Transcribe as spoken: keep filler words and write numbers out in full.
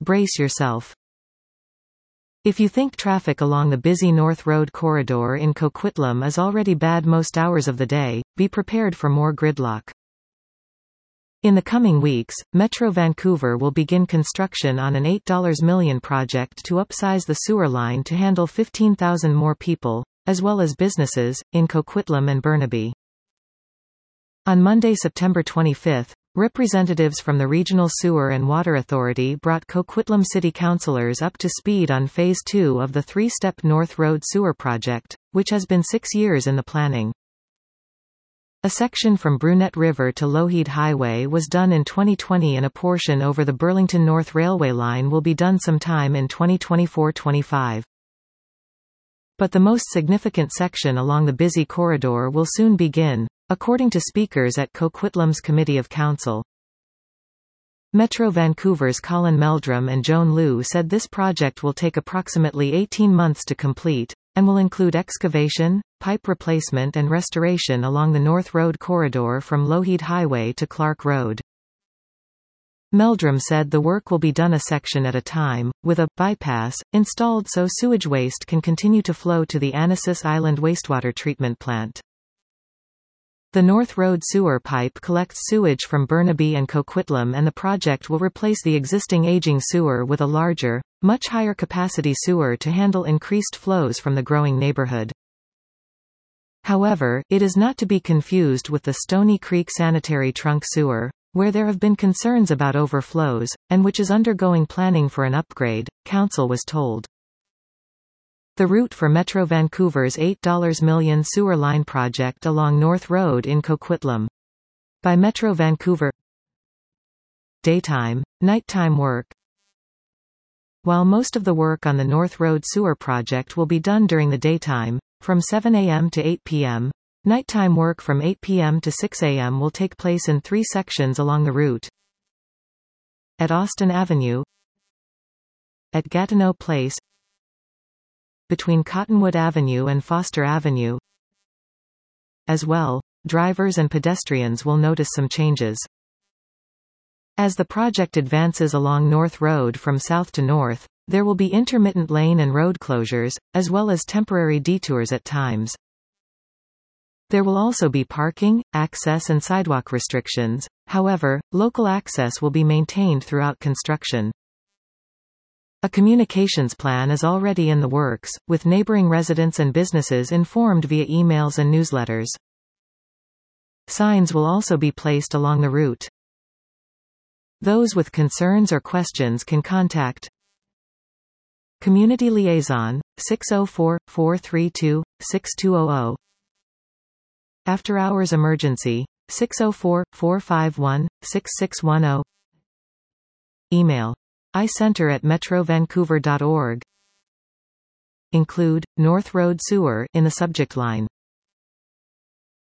Brace yourself. If you think traffic along the busy North Road corridor in Coquitlam is already bad most hours of the day, be prepared for more gridlock. In the coming weeks, Metro Vancouver will begin construction on an eight million dollars project to upsize the sewer line to handle fifteen thousand more people, as well as businesses, in Coquitlam and Burnaby. On Monday, September twenty-fifth, representatives from the Regional Sewer and Water Authority brought Coquitlam City Councillors up to speed on Phase two of the three-step North Road Sewer project, which has been six years in the planning. A section from Brunette River to Lougheed Highway was done in twenty twenty and a portion over the Burlington North Railway line will be done sometime in twenty twenty-four twenty-five. But the most significant section along the busy corridor will soon begin, according to speakers at Coquitlam's Committee of Council. Metro Vancouver's Colin Meldrum and Joan Liu said this project will take approximately eighteen months to complete, and will include excavation, pipe replacement and restoration along the North Road corridor from Lougheed Highway to Clark Road. Meldrum said the work will be done a section at a time, with a bypass installed so sewage waste can continue to flow to the Anasis Island wastewater treatment plant. The North Road sewer pipe collects sewage from Burnaby and Coquitlam, and the project will replace the existing aging sewer with a larger, much higher capacity sewer to handle increased flows from the growing neighborhood. However, it is not to be confused with the Stony Creek sanitary trunk sewer, where there have been concerns about overflows, and which is undergoing planning for an upgrade, Council was told. The route for Metro Vancouver's eight million dollars sewer line project along North Road in Coquitlam. By Metro Vancouver. Daytime, nighttime work. While most of the work on the North Road sewer project will be done during the daytime, from seven a m to eight p m, nighttime work from eight p m to six a m will take place in three sections along the route. At Austin Avenue, at Gatineau Place, between Cottonwood Avenue and Foster Avenue. As well, drivers and pedestrians will notice some changes. As the project advances along North Road from south to north, there will be intermittent lane and road closures, as well as temporary detours at times. There will also be parking, access and sidewalk restrictions, however, local access will be maintained throughout construction. A communications plan is already in the works, with neighboring residents and businesses informed via emails and newsletters. Signs will also be placed along the route. Those with concerns or questions can contact Community Liaison, six oh four, four three two, six two zero zero. After Hours Emergency, six oh four, four five one, six six one zero. Email icenter at metro vancouver dot org. Include North Road Sewer in the subject line.